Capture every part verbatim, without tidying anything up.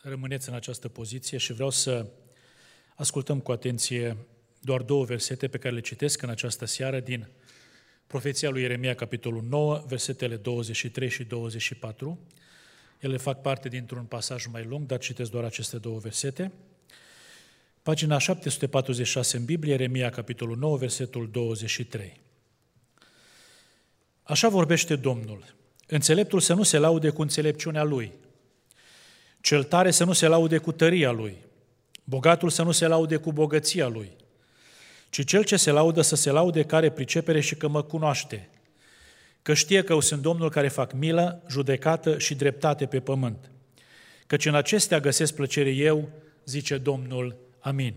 rămâneți în această poziție și vreau să ascultăm cu atenție doar două versete pe care le citesc în această seară din profeția lui Ieremia, capitolul nouă, versetele douăzeci și trei și douăzeci și patru. Ele fac parte dintr-un pasaj mai lung, dar citesc doar aceste două versete. Pagina șapte sute patruzeci și șase în Biblie, Ieremia, capitolul nouă, versetul douăzeci și trei. Așa vorbește Domnul: înțeleptul să nu se laude cu înțelepciunea lui, cel tare să nu se laude cu tăria lui, bogatul să nu se laude cu bogăția lui, ci cel ce se laudă să se laude care pricepere și că mă cunoaște, că știe că eu sunt Domnul care fac milă, judecată și dreptate pe pământ. Căci în acestea găsesc plăcere eu, zice Domnul. Amin.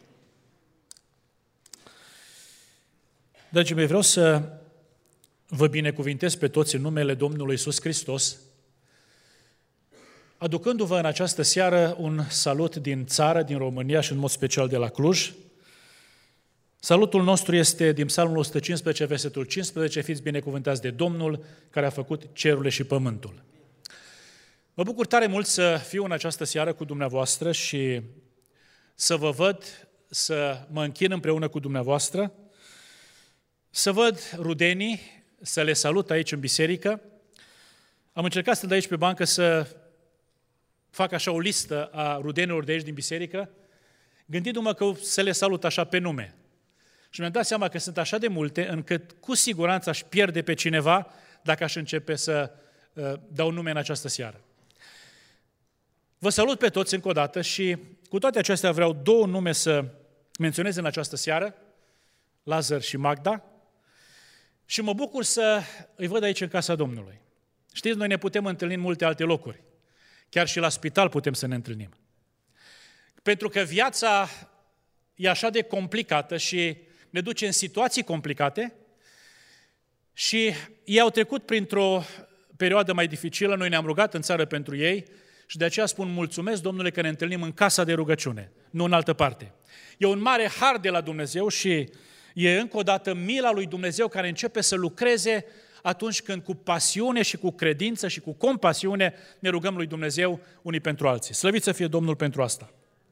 Dragii mei, vreau să vă binecuvintez pe toți în numele Domnului Iisus Hristos, aducându-vă în această seară un salut din țară, din România și în mod special de la Cluj. Salutul nostru este din Psalmul o sută cincisprezece, versetul cincisprezece, fiți binecuvântați de Domnul care a făcut cerurile și pământul. Mă bucur tare mult să fiu în această seară cu dumneavoastră și să vă văd, să mă închin împreună cu dumneavoastră, să văd rudenii, să le salut aici în biserică. Am încercat stând aici pe bancă să fac așa o listă a rudenilor de aici din biserică, gândindu-mă că să le salut așa pe nume. Și mi-am dat seama că sunt așa de multe, încât cu siguranță aș pierde pe cineva dacă aș începe să uh, dau nume în această seară. Vă salut pe toți încă o dată și cu toate acestea vreau două nume să menționez în această seară, Lazar și Magda, și mă bucur să îi văd aici în casa Domnului. Știți, noi ne putem întâlni în multe alte locuri, chiar și la spital putem să ne întâlnim. Pentru că viața e așa de complicată și ne duce în situații complicate și ei au trecut printr-o perioadă mai dificilă, noi ne-am rugat în țară pentru ei și de aceea spun mulțumesc, Domnule, că ne întâlnim în casa de rugăciune, nu în altă parte. E un mare har de la Dumnezeu și e încă o dată mila lui Dumnezeu care începe să lucreze atunci când cu pasiune și cu credință și cu compasiune ne rugăm lui Dumnezeu unii pentru alții. Slăvit să fie Domnul pentru asta.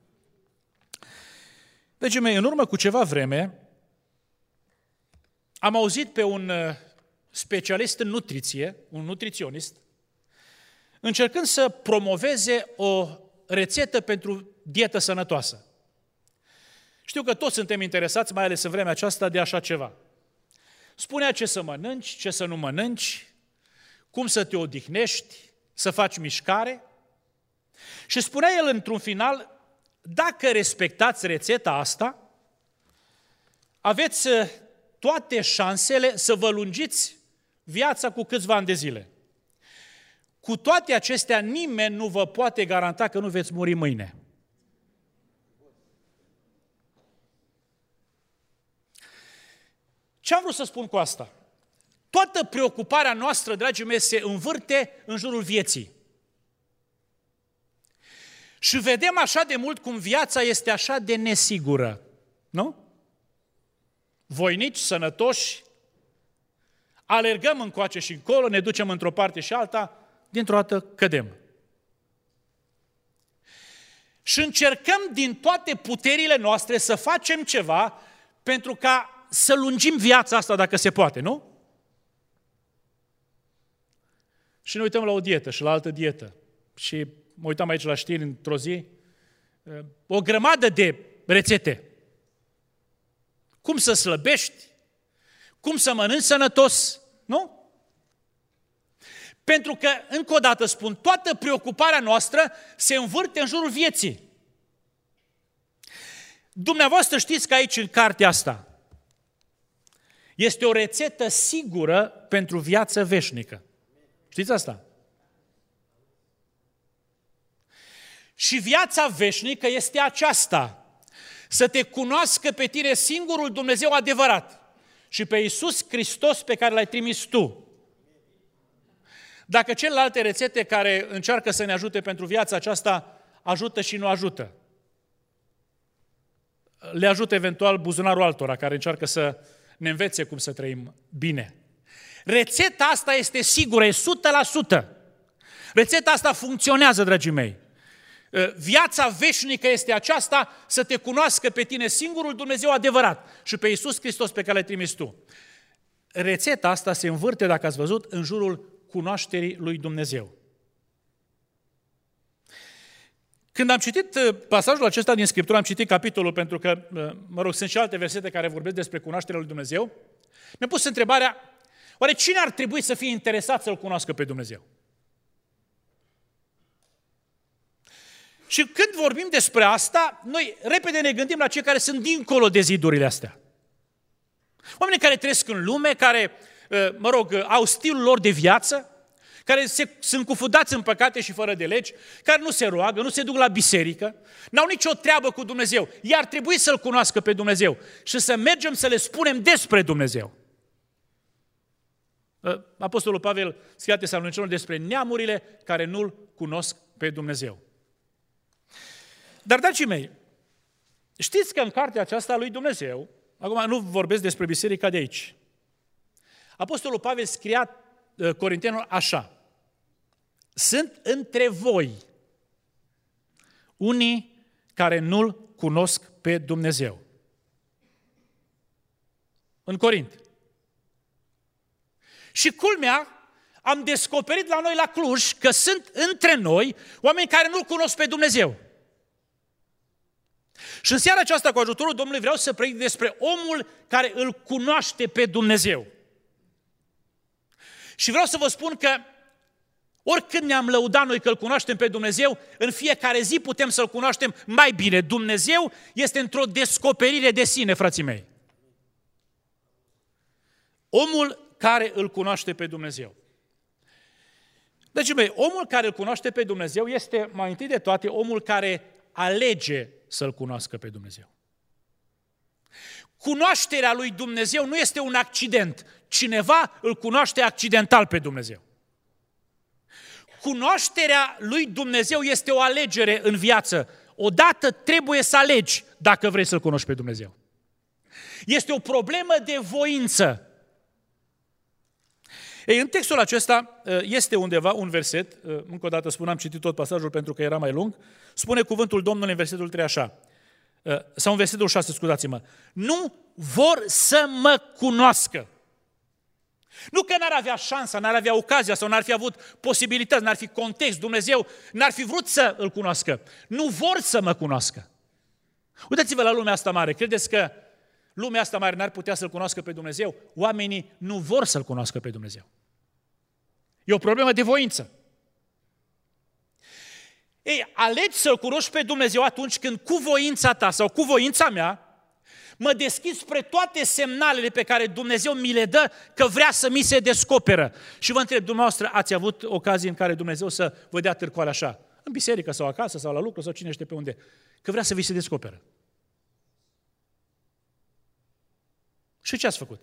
Dragii mei, în urmă cu ceva vreme am auzit pe un specialist în nutriție, un nutriționist, încercând să promoveze o rețetă pentru dietă sănătoasă. Știu că toți suntem interesați, mai ales în vremea aceasta, de așa ceva. Spunea ce să mănânci, ce să nu mănânci, cum să te odihnești, să faci mișcare. Și spunea el într-un final, dacă respectați rețeta asta, aveți toate șansele să vă lungiți viața cu câțiva ani de zile. Cu toate acestea, nimeni nu vă poate garanta că nu veți muri mâine. Ce am vrut să spun cu asta? Toată preocuparea noastră, dragii mei, se învârte în jurul vieții. Și vedem așa de mult cum viața este așa de nesigură, nu? Voinici, sănătoși, alergăm încoace și încolo, ne ducem într-o parte și alta, dintr-o dată cădem. Și încercăm din toate puterile noastre să facem ceva pentru ca să lungim viața asta dacă se poate, nu? Și ne uităm la o dietă și la altă dietă. Și mă uitam aici la știri într-o zi, o grămadă de rețete. Cum să slăbești, cum să mănânci sănătos, nu? Pentru că, încă o dată spun, toată preocuparea noastră se învârte în jurul vieții. Dumneavoastră știți că aici, în cartea asta, este o rețetă sigură pentru viață veșnică. Știți asta? Și viața veșnică este aceasta, să te cunoască pe tine singurul Dumnezeu adevărat și pe Iisus Hristos pe care l-ai trimis tu. Dacă celelalte rețete care încearcă să ne ajute pentru viața aceasta ajută și nu ajută, le ajută eventual buzunarul altora care încearcă să ne învețe cum să trăim bine. Rețeta asta este sigură, e o sută la sută. Rețeta asta funcționează, dragii mei. viața veșnică este aceasta, să te cunoască pe tine singurul Dumnezeu adevărat și pe Iisus Hristos pe care l-ai trimis tu. Rețeta asta se învârte, dacă ați văzut, în jurul cunoașterii lui Dumnezeu. Când am citit pasajul acesta din Scriptură, am citit capitolul, pentru că, mă rog, sunt și alte versete care vorbesc despre cunoașterea lui Dumnezeu, mi-am pus întrebarea, oare cine ar trebui să fie interesat să-L cunoască pe Dumnezeu? Și când vorbim despre asta, noi repede ne gândim la cei care sunt dincolo de zidurile astea. Oamenii care trăiesc în lume, care, mă rog, au stilul lor de viață, care se, sunt cufundați în păcate și fără de legi, care nu se roagă, nu se duc la biserică, n-au nicio treabă cu Dumnezeu. Ei ar trebui să-L cunoască pe Dumnezeu și să mergem să le spunem despre Dumnezeu. Apostolul Pavel scrie Tesalonicilor despre neamurile care nu-L cunosc pe Dumnezeu. Dar, dragii mei, știți că în cartea aceasta a lui Dumnezeu, acum nu vorbesc despre biserica de aici, Apostolul Pavel scria Corintenilor așa: sunt între voi unii care nu-L cunosc pe Dumnezeu. În Corint. Și culmea, am descoperit la noi la Cluj că sunt între noi oameni care nu-L cunosc pe Dumnezeu. Și în seara aceasta, cu ajutorul Domnului, vreau să predic despre omul care îl cunoaște pe Dumnezeu. Și vreau să vă spun că oricând ne-am lăudat noi că îl cunoaștem pe Dumnezeu, în fiecare zi putem să-L cunoaștem mai bine. Dumnezeu este într-o descoperire de sine, frații mei. Omul care îl cunoaște pe Dumnezeu. Deci, mei, omul care îl cunoaște pe Dumnezeu este, mai întâi de toate, omul care alege să-L cunoască pe Dumnezeu. Cunoașterea lui Dumnezeu nu este un accident. Cineva îl cunoaște accidental pe Dumnezeu. Cunoașterea lui Dumnezeu este o alegere în viață. Odată trebuie să alegi dacă vrei să-L cunoști pe Dumnezeu. Este o problemă de voință. Ei, în textul acesta este undeva un verset, încă o dată spun, am citit tot pasajul pentru că era mai lung, spune cuvântul Domnului în versetul trei așa, sau în versetul șase, scuzați-mă, nu vor să mă cunoască. Nu că n-ar avea șansa, n-ar avea ocazia sau n-ar fi avut posibilități, n-ar fi context, Dumnezeu n-ar fi vrut să îl cunoască. Nu vor să mă cunoască. Uitați-vă la lumea asta mare, credeți că lumea asta mare n-ar putea să-L cunoască pe Dumnezeu? Oamenii nu vor să-L cunoască pe Dumnezeu. E o problemă de voință. Ei, alegi să-L cunoști pe Dumnezeu atunci când cu voința ta sau cu voința mea mă deschid spre toate semnalele pe care Dumnezeu mi le dă că vrea să mi se descoperă. Și vă întreb, dumneavoastră, ați avut ocazii în care Dumnezeu să vă dea târcoale așa, în biserică sau acasă sau la lucru sau cine știe pe unde, că vrea să vi se descoperă? Și ce ați făcut?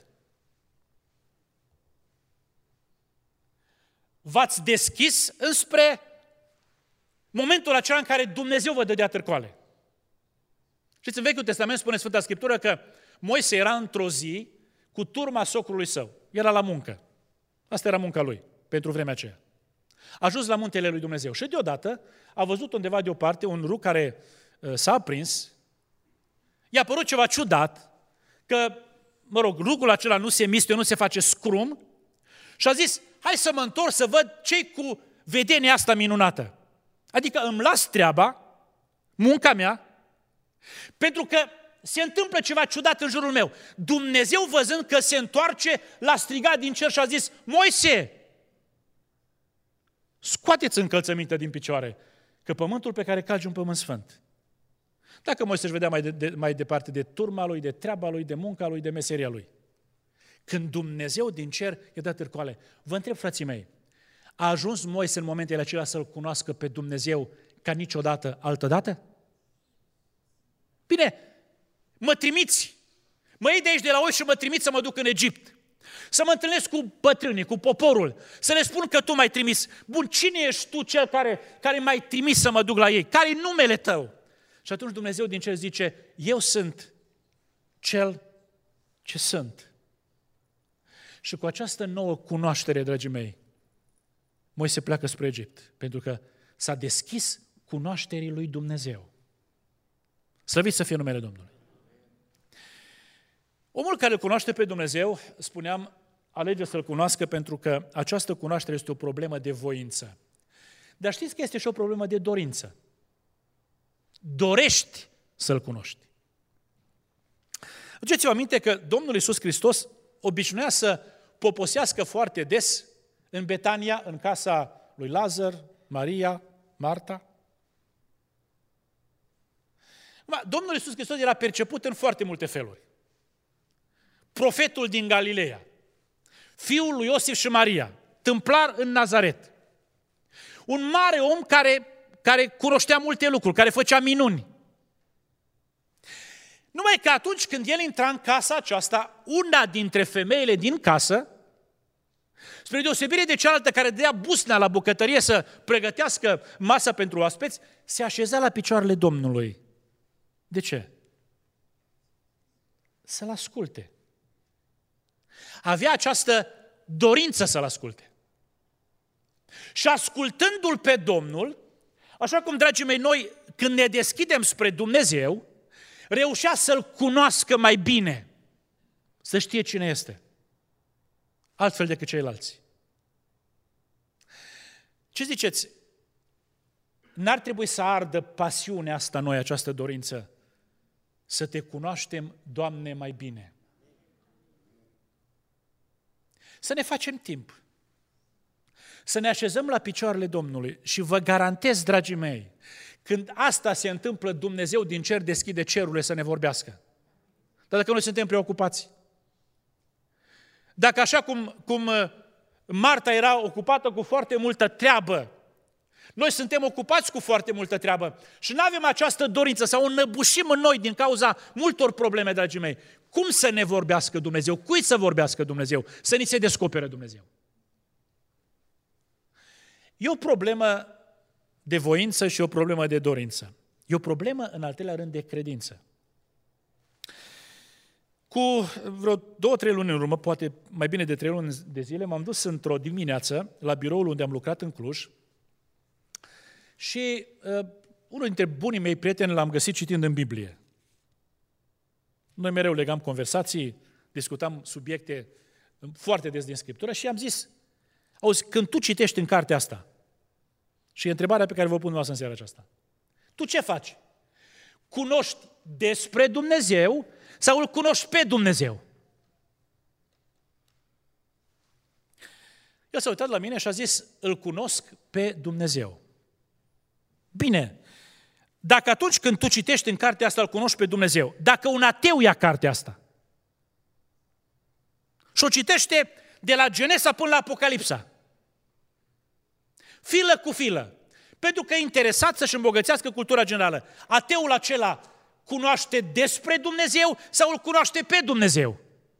V-ați deschis înspre momentul acela în care Dumnezeu vă dădea târcoale. Știți, în Vechiul Testament spune Sfânta Scriptură că Moise era într-o zi cu turma socrului său. Era la muncă. Asta era munca lui, pentru vremea aceea. A ajuns la muntele lui Dumnezeu și deodată a văzut undeva deoparte un rug care uh, s-a aprins. I-a părut ceva ciudat, că, mă rog, rugul acela nu se mistuie, nu se face scrum și a zis, hai să mă întorc să văd ce-i cu vedenia asta minunată. Adică îmi las treaba, munca mea, pentru că se întâmplă ceva ciudat în jurul meu. Dumnezeu, văzând că se întoarce, l-a strigat din cer și a zis, Moise, scoateți încălțămintea din picioare, că pământul pe care calci e un pământ sfânt. Dacă Moise își vedea mai, de, de, mai departe de turma lui, de treaba lui, de munca lui, de meseria lui. Când Dumnezeu din cer i-a dat târcoale, vă întreb, frații mei, a ajuns Moise în momentele acelea să-L cunoască pe Dumnezeu ca niciodată altădată? Bine, mă trimiți, mă iei de aici de la oi și mă trimiți să mă duc în Egipt, să mă întâlnesc cu bătrânii, cu poporul, să le spun că tu m-ai trimis. Bun, cine ești tu cel care, care m-ai trimis să mă duc la ei? Care-i numele tău? Și atunci Dumnezeu din cer zice, eu sunt cel ce sunt. Și cu această nouă cunoaștere, dragii mei, Moise pleacă spre Egipt, pentru că s-a deschis cunoașterii lui Dumnezeu. Slăvit să fie numele Domnului. Omul care îl cunoaște pe Dumnezeu, spuneam, alege să-L cunoască pentru că această cunoaștere este o problemă de voință. Dar știți că este și o problemă de dorință. Dorești să-L cunoști. Aduceți-vă aminte că Domnul Iisus Hristos obișnuia să poposească foarte des în Betania, în casa lui Lazar, Maria, Marta. Domnul Iisus Hristos era perceput în foarte multe feluri. Profetul din Galileea, fiul lui Iosif și Maria, tâmplar în Nazaret. Un mare om care, care cunoștea multe lucruri, care făcea minuni. Numai că atunci când el intra în casa aceasta, una dintre femeile din casă, spre deosebire de cealaltă care dădea busna la bucătărie să pregătească masa pentru oaspeți, se așeza la picioarele Domnului. De ce? Să-L asculte. Avea această dorință să-L asculte. Și ascultându-L pe Domnul, așa cum, dragii mei, noi când ne deschidem spre Dumnezeu, reușea să-L cunoască mai bine, să știe cine este, altfel decât ceilalți. Ce ziceți? N-ar trebui să ardă pasiunea asta noi, această dorință, să te cunoaștem, Doamne, mai bine. Să ne facem timp. Să ne așezăm la picioarele Domnului și vă garantez, dragii mei, când asta se întâmplă, Dumnezeu din cer deschide cerurile să ne vorbească. Dar dacă noi suntem preocupați, dacă așa cum, cum Marta era ocupată cu foarte multă treabă, noi suntem ocupați cu foarte multă treabă și nu avem această dorință sau înnăbușim în noi din cauza multor probleme, dragii mei. Cum să ne vorbească Dumnezeu? Cui să vorbească Dumnezeu? Să ni se descopere Dumnezeu. E o problemă de voință și o problemă de dorință. E o problemă, în al treilea rând, de credință. Cu vreo două, trei luni în urmă, poate mai bine de trei luni de zile, m-am dus într-o dimineață la biroul unde am lucrat în Cluj și uh, unul dintre bunii mei prieteni l-am găsit citind în Biblie. Noi mereu legam conversații, discutam subiecte foarte des din Scriptură și am zis, auzi, când tu citești în cartea asta, și e întrebarea pe care vă pun dumneavoastră în seara aceasta, tu ce faci? Cunoști despre Dumnezeu sau îl cunoști pe Dumnezeu? El s-a uitat la mine și a zis, îl cunosc pe Dumnezeu. Bine, dacă atunci când tu citești în cartea asta îl cunoști pe Dumnezeu, dacă un ateu ia cartea asta și o citește de la Genesa până la Apocalipsa, filă cu filă, pentru că e interesat să-și îmbogățească cultura generală, ateul acela cunoaște despre Dumnezeu sau îl cunoaște pe Dumnezeu?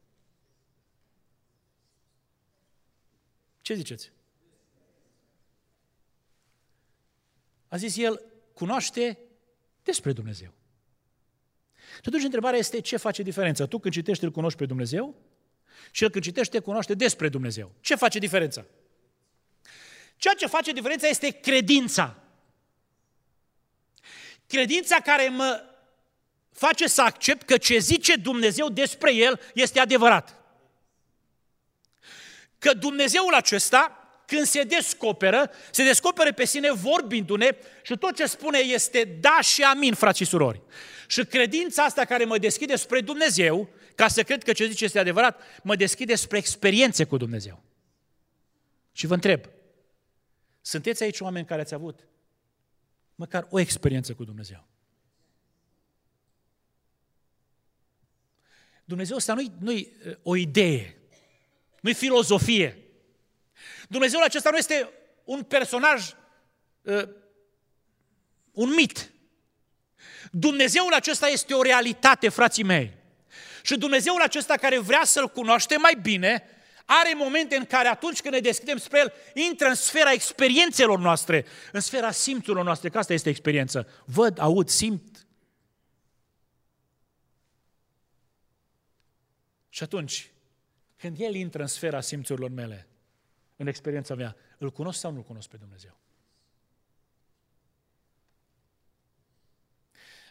Ce ziceți? A zis el, cunoaște despre Dumnezeu. Și atunci întrebarea este, ce face diferența? Tu când citești, îl cunoști pe Dumnezeu și el când citește, cunoaște despre Dumnezeu. Ce face diferența? Ceea ce face diferența este credința. Credința care mă face să accept că ce zice Dumnezeu despre el este adevărat. Că Dumnezeul acesta, când se descoperă, se descoperă pe sine vorbindu-ne și tot ce spune este da și amin, frați și surori. Și credința asta care mă deschide spre Dumnezeu, ca să cred că ce zice este adevărat, mă deschide spre experiențe cu Dumnezeu. Și vă întreb, sunteți aici oameni care ați avut măcar o experiență cu Dumnezeu? Dumnezeu ăsta nu-i, nu-i o idee, nu-i filozofie. Dumnezeul acesta nu este un personaj, uh, un mit. Dumnezeul acesta este o realitate, frații mei. Și Dumnezeul acesta care vrea să-L cunoaște mai bine, are momente în care atunci când ne deschidem spre El, intră în sfera experiențelor noastre, în sfera simțurilor noastre, că asta este experiență. Văd, aud, simt. Și atunci, când El intră în sfera simțurilor mele, în experiența mea, îl cunosc sau nu-L cunosc pe Dumnezeu?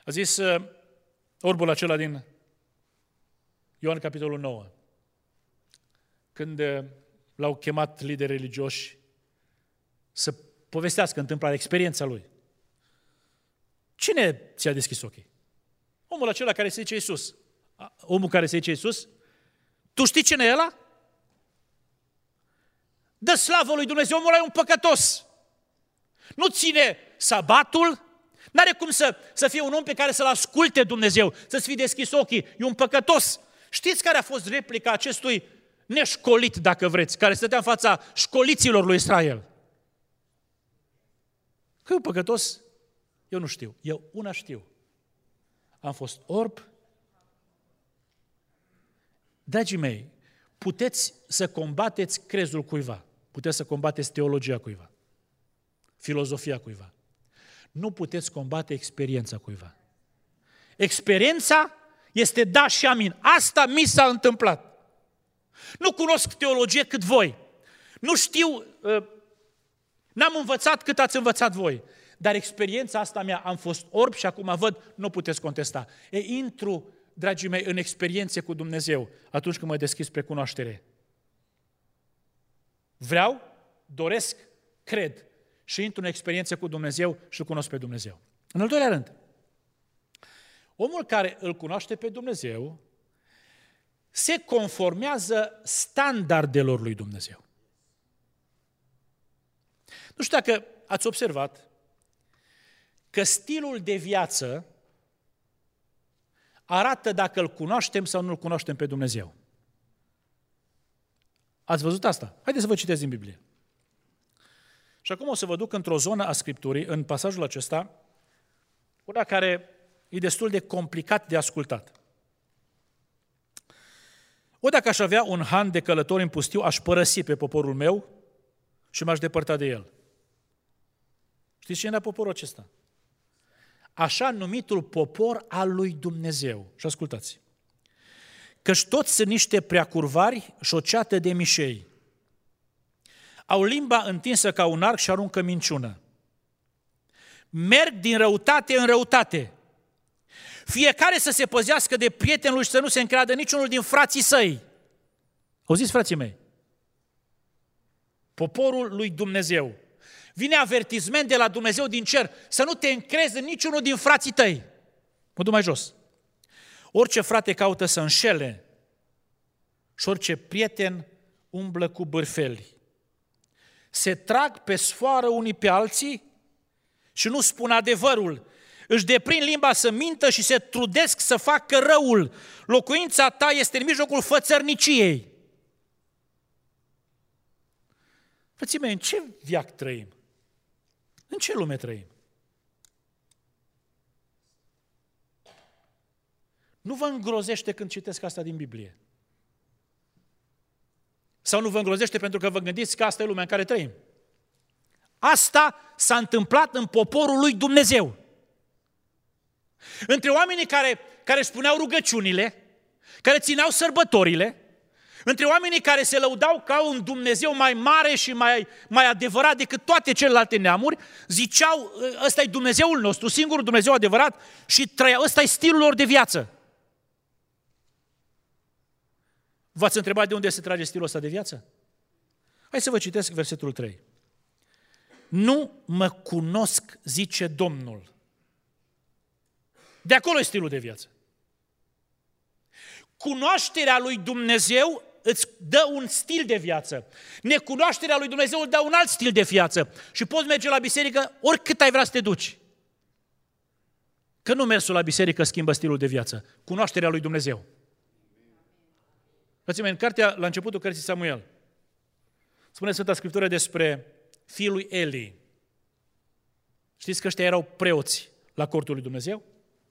A zis uh, orbul acela din Ioan capitolul nouă, când uh, l-au chemat lideri religioși să povestească întâmplarea, experiența lui. Cine ți-a deschis ochii? Omul acela care se zice Iisus. Omul care se zice Iisus? Tu știi cine e ăla? Dă slavă lui Dumnezeu, omul ăla e un păcătos. Nu ține sabatul, n-are cum să, să fie un om pe care să-l asculte Dumnezeu, să-ți fi deschis ochii, e un păcătos. Știți care a fost replica acestui neșcolit, dacă vreți, care stătea în fața școliților lui Israel? Că e un păcătos? Eu nu știu. Eu una știu. Am fost orb. Dragii mei, puteți să combateți crezul cuiva, puteți să combateți teologia cuiva, filozofia cuiva. Nu puteți combate experiența cuiva. Experiența este da și amin. Asta mi s-a întâmplat. Nu cunosc teologie cât voi. Nu știu, n-am învățat cât ați învățat voi. Dar experiența asta mea, am fost orb și acum văd, nu puteți contesta. E, intru, dragii mei, în experiențe cu Dumnezeu atunci când mă deschid spre cunoaștere. Vreau, doresc, cred și intru în experiențe cu Dumnezeu și îl cunosc pe Dumnezeu. În al doilea rând, omul care îl cunoaște pe Dumnezeu se conformează standardelor lui Dumnezeu. Nu știu dacă ați observat că stilul de viață arată dacă îl cunoaștem sau nu îl cunoaștem pe Dumnezeu. Ați văzut asta? Haideți să vă citesc din Biblie. Și acum o să vă duc într-o zonă a Scripturii, în pasajul acesta, una care e destul de complicat de ascultat. O, dacă aș avea un han de călători în pustiu, aș părăsi pe poporul meu și m-aș depărta de el. Știți ce era poporul acesta? Așa numitul popor al lui Dumnezeu. Și ascultați. Căci toți sunt niște preacurvari și o ceată de mișei. Au limba întinsă ca un arc și aruncă minciună. Merg din răutate în răutate. Fiecare să se păzească de prietenul lui și să nu se încreadă niciunul din frații săi. Auziți, frații mei? Poporul lui Dumnezeu. Vine avertisment de la Dumnezeu din cer să nu te încrezi în niciunul din frații tăi. Mă duc mai jos. Orice frate caută să înșele și orice prieten umblă cu bârfeli. Se trag pe sfoară unii pe alții și nu spun adevărul. Își deprind limba să mintă și se trudesc să facă răul. Locuința ta este în mijlocul fățărniciei. Frății mei, în ce veac trăim? În ce lume trăim? Nu vă îngrozește când citesc asta din Biblie? Sau nu vă îngrozește pentru că vă gândiți că asta e lumea în care trăim? Asta s-a întâmplat în poporul lui Dumnezeu. Între oamenii care, care spuneau rugăciunile, care țineau sărbătorile, între oamenii care se lăudau ca un Dumnezeu mai mare și mai, mai adevărat decât toate celelalte neamuri, ziceau, ăsta e Dumnezeul nostru, singurul Dumnezeu adevărat și trăia, ăsta e stilul lor de viață. V-ați întrebat de unde se trage stilul ăsta de viață? Hai să vă citesc versetul trei. Nu mă cunosc, zice Domnul. De acolo e stilul de viață. Cunoașterea lui Dumnezeu îți dă un stil de viață. Necunoașterea lui Dumnezeu îți dă un alt stil de viață. Și poți merge la biserică oricât ai vrea să te duci. Că nu mersul la biserică schimbă stilul de viață. Cunoașterea lui Dumnezeu. Frații mei, în cartea, la începutul cărții Samuel, spune Sfânta Scriptură despre fiul lui Eli. Știți că ăștia erau preoți la cortul lui Dumnezeu?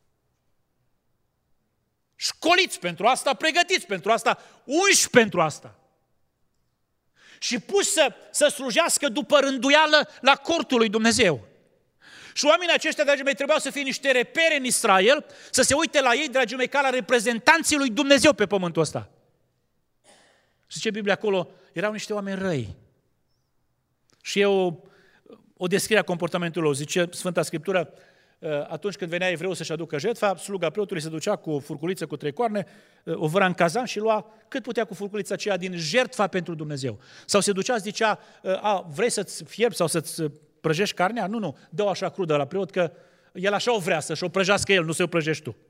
Școliți pentru asta, pregătiți pentru asta, unși pentru asta. Și puși să, să slujească după rânduială la cortul lui Dumnezeu. Și oamenii aceștia, dragii mei, trebuiau să fie niște repere în Israel, să se uite la ei, dragii mei, ca la reprezentanții lui Dumnezeu pe pământul ăsta. Și zice Biblia acolo, erau niște oameni răi. Și e o, o descriere a comportamentului lor. Zice Sfânta Scriptură, atunci când venea evreul să-și aducă jertfa, sluga preotului se ducea cu o furculiță cu trei coarne, o văra în cazan și lua cât putea cu furculița aceea din jertfa pentru Dumnezeu. Sau se ducea, zicea, a, vrei să-ți fierbi sau să-ți prăjești carnea? Nu, nu, dă-o așa crudă la preot, că el așa o vrea, să-și o prăjească el, nu să o prăjești tu.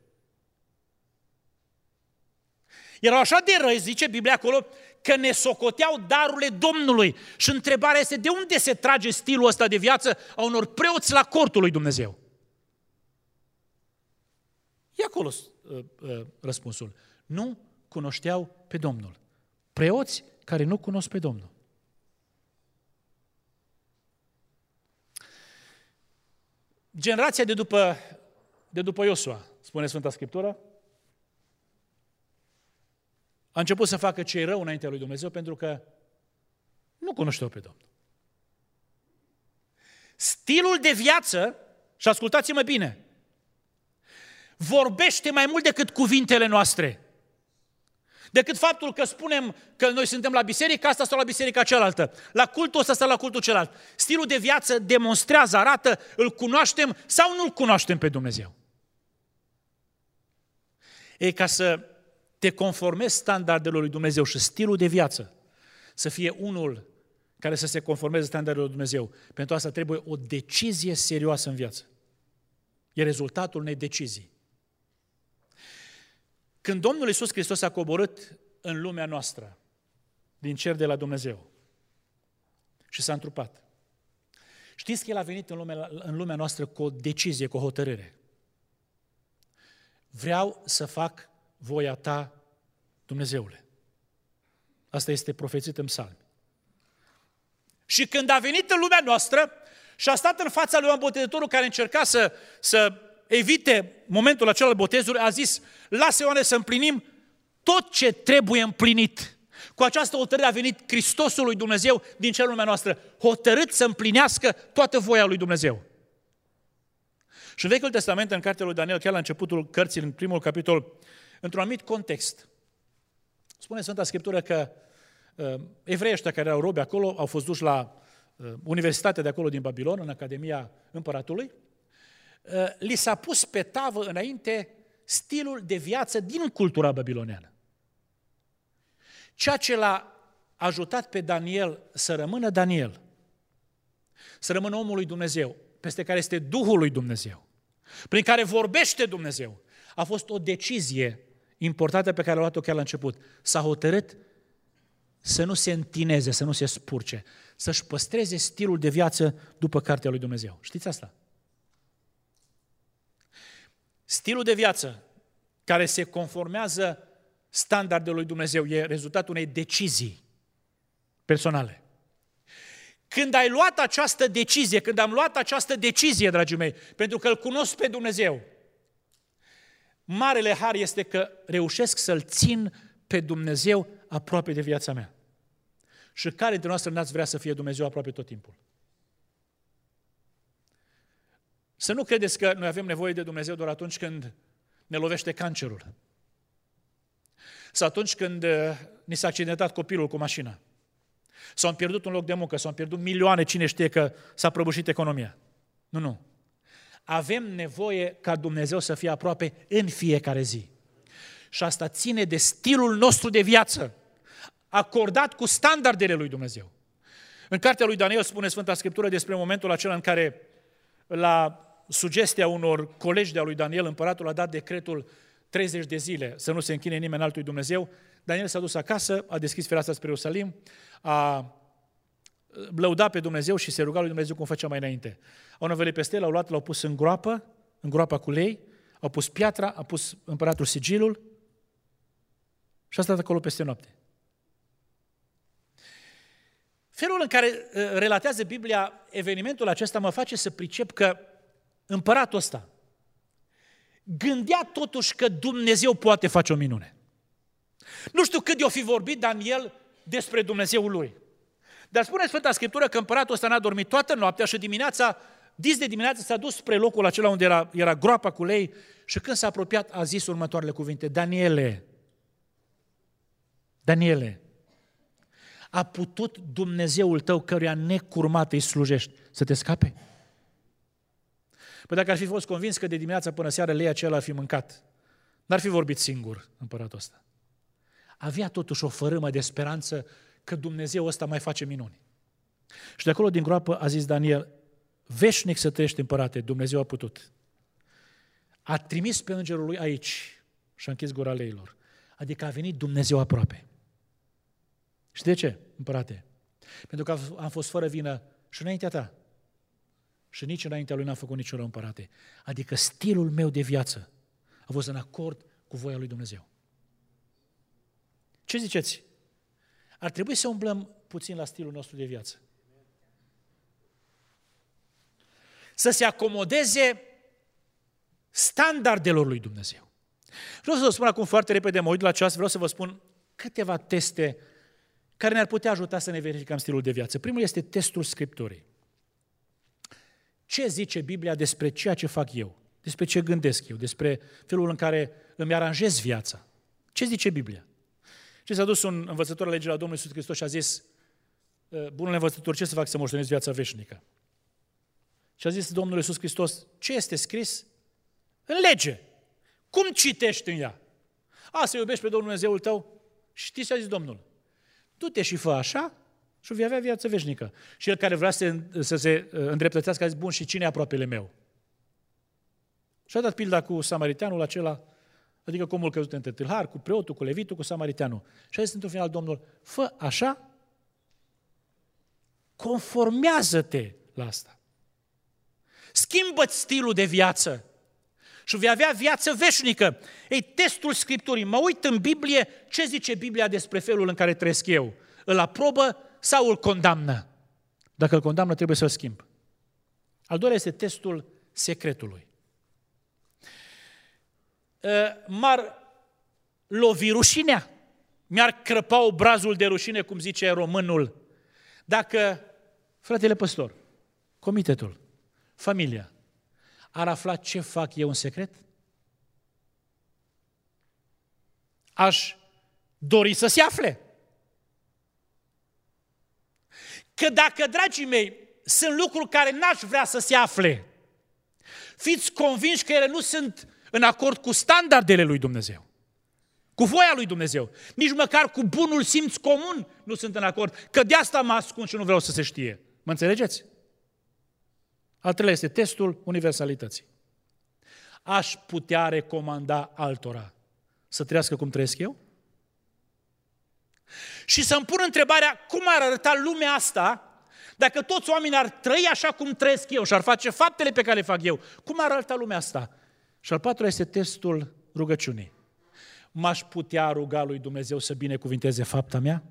Erau așa de răi, zice Biblia acolo, că ne socoteau darurile Domnului. Și întrebarea este, de unde se trage stilul ăsta de viață a unor preoți la cortul lui Dumnezeu? E acolo uh, uh, răspunsul. Nu cunoșteau pe Domnul. Preoți care nu cunosc pe Domnul. Generația de după, de după Iosua, spune Sfânta Scriptură, a început să facă ce e rău înaintea lui Dumnezeu pentru că nu cunoșteau pe Domnul. Stilul de viață, și ascultați-mă bine, vorbește mai mult decât cuvintele noastre. Decât faptul că spunem că noi suntem la biserică asta sau la biserica cealaltă. La cultul ăsta sau la cultul celălalt. Stilul de viață demonstrează, arată, îl cunoaștem sau nu îl cunoaștem pe Dumnezeu. Ei, ca să te conformezi standardelor lui Dumnezeu și stilul de viață să fie unul care să se conformeze standardelor lui Dumnezeu, pentru asta trebuie o decizie serioasă în viață. E rezultatul unei decizii. Când Domnul Iisus Hristos a coborât în lumea noastră, din cer de la Dumnezeu, și s-a întrupat, știți că El a venit în lumea, în lumea noastră cu o decizie, cu o hotărâre. Vreau să fac voia ta, Dumnezeule. Asta este profețit în psalmi. Și când a venit în lumea noastră și a stat în fața lui Ioan Botezătorul care încerca să, să evite momentul acela al botezului, a zis, lasă Ioane să împlinim tot ce trebuie împlinit. Cu această hotărâre a venit Hristosul lui Dumnezeu din cerul lumea noastră, hotărât să împlinească toată voia lui Dumnezeu. Și în Vechiul Testament, în cartea lui Daniel, chiar la începutul cărții, în primul capitol, într-un anumit context, spune Sfânta Scriptură că uh, evreii ăștia care erau robi acolo au fost duși la uh, universitatea de acolo din Babilon, în Academia Împăratului, uh, li s-a pus pe tavă înainte stilul de viață din cultura babiloneană. Ceea ce l-a ajutat pe Daniel să rămână Daniel, să rămână omul lui Dumnezeu, peste care este Duhul lui Dumnezeu, prin care vorbește Dumnezeu, a fost o decizie importantă pe care a luat-o chiar la început. S-a hotărât să nu se întineze, să nu se spurce, să-și păstreze stilul de viață după cartea lui Dumnezeu. Știți asta? Stilul de viață care se conformează standardelor lui Dumnezeu e rezultatul unei decizii personale. Când ai luat această decizie, când am luat această decizie, dragii mei, pentru că îl cunosc pe Dumnezeu, marele har este că reușesc să-L țin pe Dumnezeu aproape de viața mea. Și care dintre noastre n-ați vrea să fie Dumnezeu aproape tot timpul? Să nu credeți că noi avem nevoie de Dumnezeu doar atunci când ne lovește cancerul. Sau atunci când ni s-a accidentat copilul cu mașina. Sau am pierdut un loc de muncă, sau am pierdut milioane, cine știe că s-a prăbușit economia. Nu, nu. Avem nevoie ca Dumnezeu să fie aproape în fiecare zi. Și asta ține de stilul nostru de viață, acordat cu standardele lui Dumnezeu. În cartea lui Daniel spune Sfânta Scriptură despre momentul acela în care, la sugestia unor colegi de-a lui Daniel, împăratul a dat decretul treizeci de zile să nu se închine nimeni altui Dumnezeu. Daniel s-a dus acasă, a deschis fereastra spre Ierusalim, a lăudat pe Dumnezeu și se ruga lui Dumnezeu cum făcea mai înainte. Au năvălit peste el, l-au luat, l-au pus în groapă, în groapa cu lei, au pus piatra, a pus împăratul sigilul și a stat acolo peste noapte. Felul în care relatează Biblia evenimentul acesta mă face să pricep că împăratul ăsta gândea totuși că Dumnezeu poate face o minune. Nu știu cât de-o fi vorbit Daniel despre Dumnezeul lui. Dar spune Sfânta Scriptură că împăratul ăsta n-a dormit toată noaptea și dimineața, dis de dimineață, s-a dus spre locul acela unde era, era groapa cu lei și când s-a apropiat a zis următoarele cuvinte: Daniele, Daniele, a putut Dumnezeul tău căruia necurmat îi slujești să te scape? Păi dacă ar fi fost convins că de dimineața până seara lei aceea ar fi mâncat, n-ar fi vorbit singur împăratul ăsta. Avea totuși o fărâmă de speranță că Dumnezeu ăsta mai face minuni. Și de acolo din groapă a zis Daniel, veșnic să trăiești, împărate, Dumnezeu a putut. A trimis pe îngerul lui aici și a închis gura leilor. Adică a venit Dumnezeu aproape. Și de ce, împărate? Pentru că am fost fără vină și înaintea ta. Și nici înaintea lui n-am făcut niciun rău, împărate. Adică stilul meu de viață a fost în acord cu voia lui Dumnezeu. Ce ziceți? Ar trebui să umblăm puțin la stilul nostru de viață. Să se acomodeze standardelor lui Dumnezeu. Vreau să vă spun acum foarte repede, mă uit la ceas, vreau să vă spun câteva teste care ne-ar putea ajuta să ne verificăm stilul de viață. Primul este testul Scripturii. Ce zice Biblia despre ceea ce fac eu? Despre ce gândesc eu? Despre felul în care îmi aranjez viața? Ce zice Biblia? Și s-a dus un învățător al legii la Domnul Iisus Hristos și a zis, bunul învățător, ce să fac să moștenesc viața veșnică? Și a zis Domnul Iisus Hristos, ce este scris? În lege. Cum citești în ea? A, să iubești pe Domnul Dumnezeul tău? Știți ce a zis Domnul? Du-te și fă așa și vei avea viață veșnică. Și el care vrea să, să se îndreptățească a zis, bun, și cine e aproapele meu? Și a dat pilda cu samariteanul acela, adică cu omul căzut între tâlhar, cu preotul, cu levitul, cu samariteanul. Și a zis într-un final Domnul, fă așa, conformează-te la asta. Schimbă-ți stilul de viață și vei avea viață veșnică. Ei, testul Scripturii. Mă uit în Biblie, ce zice Biblia despre felul în care trăiesc eu? Îl aprobă sau îl condamnă? Dacă îl condamnă, trebuie să-l schimb. Al doilea este testul secretului. M-ar lovi rușinea, mi-ar crăpa obrazul de rușine, cum zice românul, dacă fratele păstor, comitetul, familia, ar afla ce fac eu în secret? Aș dori să se afle. Că dacă, dragii mei, sunt lucruri care n-aș vrea să se afle, fiți convinși că ele nu sunt în acord cu standardele lui Dumnezeu, cu voia lui Dumnezeu, nici măcar cu bunul simț comun nu sunt în acord, că de asta mă ascund și nu vreau să se știe. Mă înțelegeți? Al treilea este testul universalității. Aș putea recomanda altora să trăiască cum trăiesc eu? Și să-mi pun întrebarea, cum ar arăta lumea asta dacă toți oamenii ar trăi așa cum trăiesc eu și ar face faptele pe care le fac eu? Cum ar arăta lumea asta? Și al patrulea este testul rugăciunii. M-aș putea ruga lui Dumnezeu să binecuvinteze fapta mea?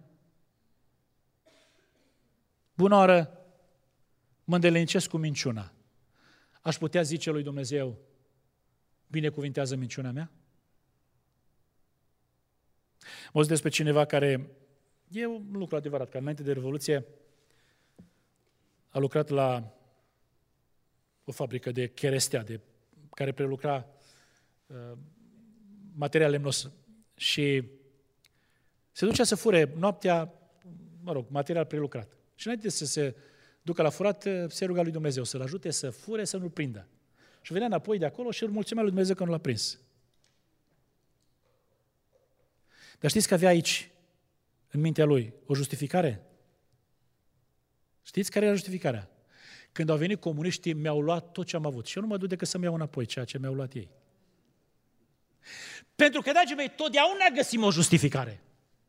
Bună oară, mă îndelenicesc cu minciuna. Aș putea zice lui Dumnezeu, binecuvintează minciuna mea? Mă auzi despre cineva care, e un lucru adevărat, că înainte de Revoluție a lucrat la o fabrică de cherestea, de, care prelucra uh, material lemnos și se ducea să fure noaptea, mă rog, material prelucrat. Și înainte să se ducă la furat, se ruga lui Dumnezeu să-l ajute să fure, să nu-l prindă. Și venea înapoi de acolo și îl mulțumea lui Dumnezeu că nu l-a prins. Dar știți că avea aici, în mintea lui, o justificare? Știți care era justificarea? Când au venit comuniștii, mi-au luat tot ce am avut. Și eu nu mă duc decât să-mi iau înapoi ceea ce mi-au luat ei. Pentru că, dragii mei, totdeauna găsim o justificare.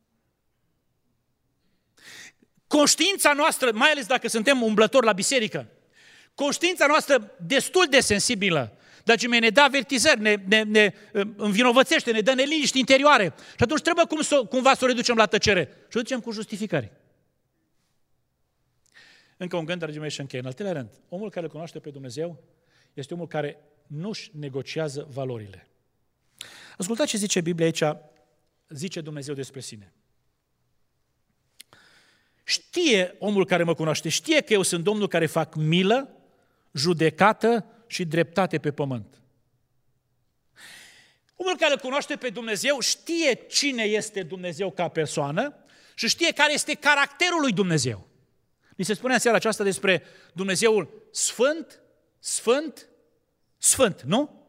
Conștiința noastră, mai ales dacă suntem umblători la biserică, conștiința noastră destul de sensibilă, dragii mei, ne dă avertizări, ne, ne, ne învinovățește, ne dă neliniști interioare. Și atunci trebuie cum să, cumva să o reducem la tăcere. Și o ducem cu justificări. Încă un gând, dragii mei, și încheie. În al treilea rând, omul care îl cunoaște pe Dumnezeu este omul care nu-și negociază valorile. Ascultați ce zice Biblia aici, zice Dumnezeu despre sine. Știe omul care mă cunoaște, știe că eu sunt Domnul care fac milă, judecată și dreptate pe pământ. Omul care îl cunoaște pe Dumnezeu știe cine este Dumnezeu ca persoană și știe care este caracterul lui Dumnezeu. Ni se spune în seara aceasta despre Dumnezeul Sfânt, Sfânt, sfânt, nu?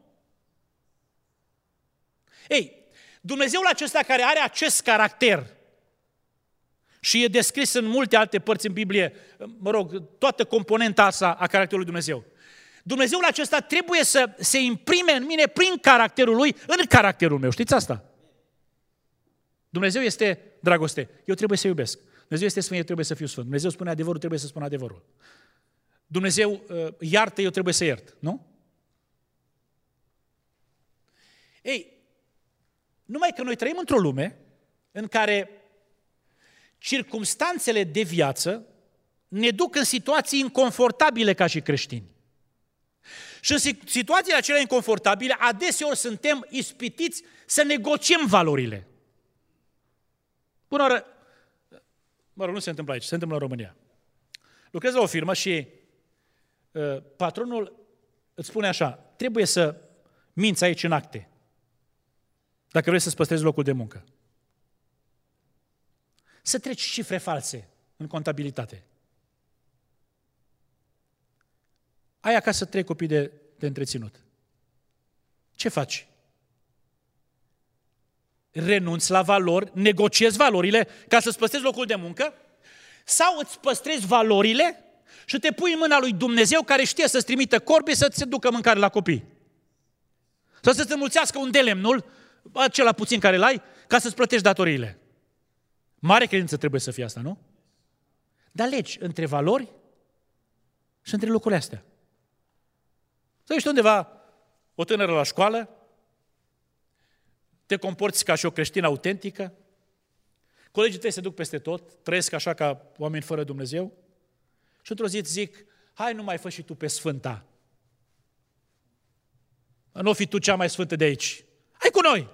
Ei, Dumnezeul acesta care are acest caracter și e descris în multe alte părți în Biblie, mă rog, toată componenta asta a caracterului Dumnezeu. Dumnezeul acesta trebuie să se imprime în mine prin caracterul Lui, în caracterul meu. Știți asta? Dumnezeu este dragoste. Eu trebuie să iubesc. Dumnezeu este sfânt, eu trebuie să fiu sfânt. Dumnezeu spune adevărul, trebuie să spun adevărul. Dumnezeu uh, iartă, eu trebuie să iert. Nu? Ei, numai că noi trăim într-o lume în care circumstanțele de viață ne duc în situații inconfortabile ca și creștini. Și în situațiile acelea inconfortabile, adeseori suntem ispitiți să negociem valorile. Bună oară, mă rog, nu se întâmplă aici, se întâmplă în România. Lucrezi la o firmă și uh, patronul îți spune așa, trebuie să minți aici în acte, dacă vrei să-ți păstrezi locul de muncă. Să treci cifre false în contabilitate. Ai acasă trei copii de, de întreținut. Ce faci? Renunți la valori, negociezi valorile ca să-ți păstrezi locul de muncă sau îți păstrezi valorile și te pui în mâna lui Dumnezeu care știe să-ți trimită corbi să-ți ducă mâncare la copii. Sau să-ți înmulțească un delemnul, acela puțin care l-ai, ca să-ți plătești datoriile. Mare credință trebuie să fie asta, nu? Dar alegi între valori și între lucrurile astea. Să ești undeva o tânără la școală, te comporți ca și o creștină autentică, colegii tăi se duc peste tot, trăiesc așa ca oameni fără Dumnezeu și într-o zi îți zic, hai nu mai fă și tu pe sfânta. Nu fi tu cea mai sfântă de aici. Hai cu noi!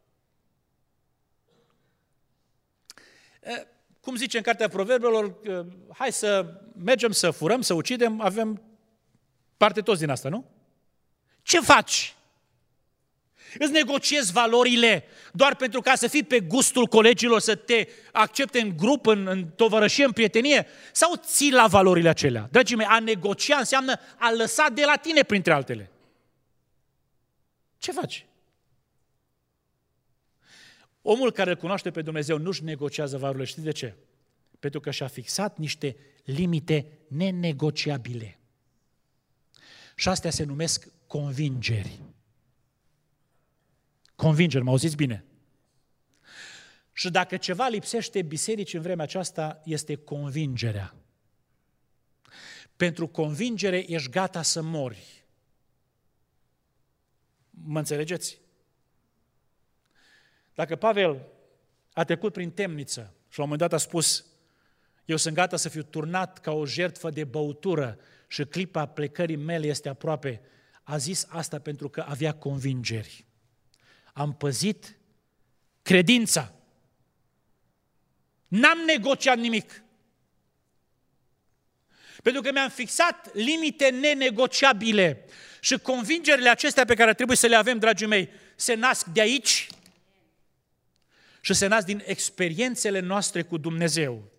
Cum zice în Cartea Proverbelor, hai să mergem să furăm, să ucidem, avem parte toți din asta, nu? Ce faci? Îți negociezi valorile doar pentru ca să fii pe gustul colegilor, să te accepte în grup, în, în tovărășie, în prietenie? Sau ții la valorile acelea? Dragii mei, a negocia înseamnă a lăsa de la tine, printre altele. Ce faci? Omul care îl cunoaște pe Dumnezeu nu-și negociază valorile. Știți de ce? Pentru că și-a fixat niște limite nenegociabile. Și astea se numesc convingeri. Convingeri, mă auziți bine? Și dacă ceva lipsește bisericii în vremea aceasta, este convingerea. Pentru convingere ești gata să mori. Mă înțelegeți? Dacă Pavel a trecut prin temniță și la un moment dat a spus, eu sunt gata să fiu turnat ca o jertfă de băutură și clipa plecării mele este aproape, a zis asta pentru că avea convingeri. Am păzit credința. N-am negociat nimic. Pentru că mi-am fixat limite nenegociabile și convingerile acestea pe care trebuie să le avem, dragii mei, se nasc de aici și se nasc din experiențele noastre cu Dumnezeu.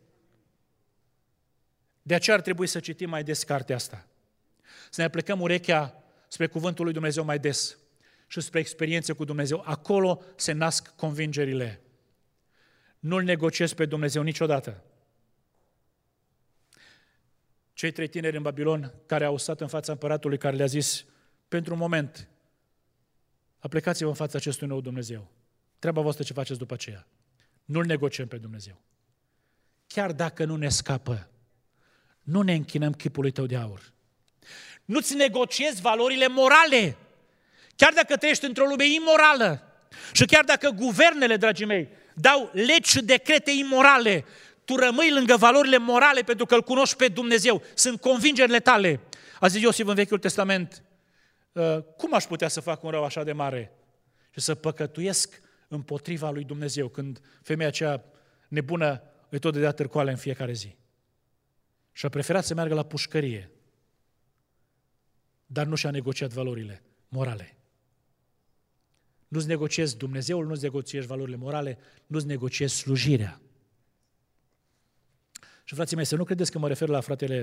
De aceea ar trebui să citim mai des cartea asta. Să ne plecăm urechea spre cuvântul lui Dumnezeu mai des și spre experiențe cu Dumnezeu. Acolo se nasc convingerile. Nu-L negociez pe Dumnezeu niciodată. Cei trei tineri în Babilon care au stat în fața împăratului care le-a zis, pentru un moment, aplecați-vă în fața acestui nou Dumnezeu. Treaba voastră ce faceți după aceea. Nu-L negociem pe Dumnezeu. Chiar dacă nu ne scapă, nu ne închinăm chipului tău de aur. Nu-ți negociezi valorile morale. Chiar dacă trăiești într-o lume imorală și chiar dacă guvernele, dragii mei, dau legi și decrete imorale, tu rămâi lângă valorile morale pentru că îl cunoști pe Dumnezeu. Sunt convingerile tale. A zis Iosif în Vechiul Testament, cum aș putea să fac un rău așa de mare și să păcătuiesc împotriva lui Dumnezeu când femeia aceea nebună îi tot dădea târcoale în fiecare zi. Și a preferat să meargă la pușcărie, dar nu și-a negociat valorile morale. Nu-ți negociezi Dumnezeul, nu-ți negociezi valorile morale, nu-ți negociezi slujirea. Și frații mei, să nu credeți că mă refer la fratele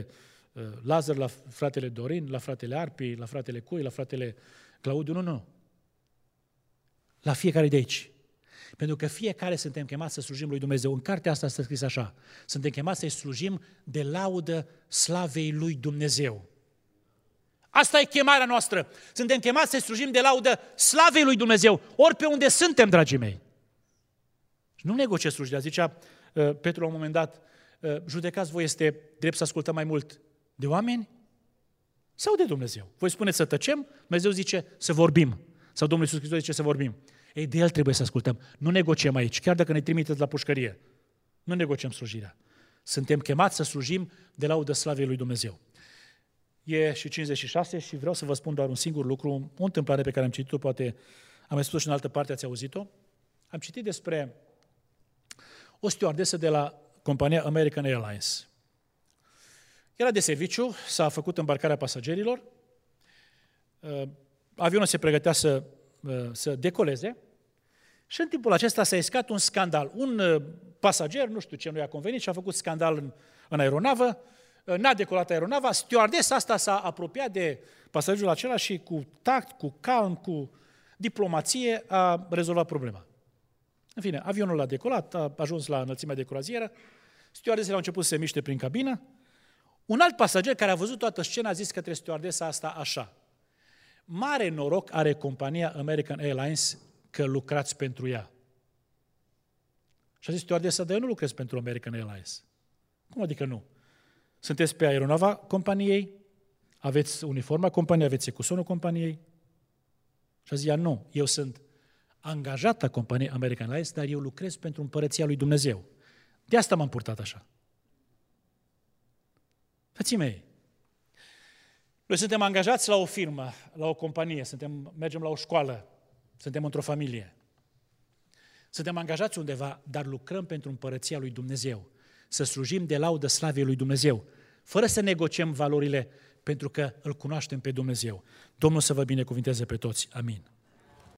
Lazar, la fratele Dorin, la fratele Arpi, la fratele Cui, la fratele Claudiu, nu, nu. La fiecare de aici. Pentru că fiecare suntem chemați să slujim lui Dumnezeu. În cartea asta este scris așa. Suntem chemați să-i slujim de laudă slavei lui Dumnezeu. Asta e chemarea noastră. Suntem chemați să-i slujim de laudă slavei lui Dumnezeu. Ori pe unde suntem, dragii mei. Nu negociez slujirea. Zicea uh, Petru la un moment dat, uh, judecați voi, este drept să ascultăm mai mult de oameni sau de Dumnezeu? Voi spuneți să tăcem, Dumnezeu zice să vorbim. Sau Domnul Iisus Hristos zice să vorbim. Ei, de El trebuie să ascultăm. Nu negociem aici, chiar dacă ne trimiteți la pușcărie. Nu negociem slujirea. Suntem chemați să slujim de laudă slavei lui Dumnezeu. E și cincizeci și șase și vreau să vă spun doar un singur lucru, o întâmplare pe care am citit-o, poate am mai spus și în altă parte, ați auzit-o. Am citit despre o stewardesă de la compania American Airlines. Era de serviciu, s-a făcut îmbarcarea pasagerilor, avionul se pregătea să, să decoleze și în timpul acesta s-a iscat un scandal. Un pasager, nu știu ce nu i-a convenit, și a făcut scandal în, în aeronavă, n-a decolat aeronava, stewardesa asta s-a apropiat de pasagerul acela și cu tact, cu calm, cu diplomație a rezolvat problema. În fine, avionul a decolat, a ajuns la înălțimea de croazieră, stewardesele au început să se miște prin cabină. Un alt pasager care a văzut toată scena a zis către stewardesa asta așa: mare noroc are compania American Airlines că lucrați pentru ea. Și a zis stewardesa, dar eu nu lucrez pentru American Airlines. Cum adică nu? Sunteți pe aeronava companiei, aveți uniforma companiei, aveți ecusonul companiei? Și a zis ea, nu, eu sunt angajată a companiei American Airlines, dar eu lucrez pentru împărăția lui Dumnezeu. De asta m-am purtat așa. Frații mei, noi suntem angajați la o firmă, la o companie, suntem, mergem la o școală, suntem într-o familie. Suntem angajați undeva, dar lucrăm pentru împărăția lui Dumnezeu. Să slujim de laudă slavei lui Dumnezeu, fără să negociem valorile, pentru că îl cunoaștem pe Dumnezeu. Domnul să vă binecuvinteze pe toți. Amin.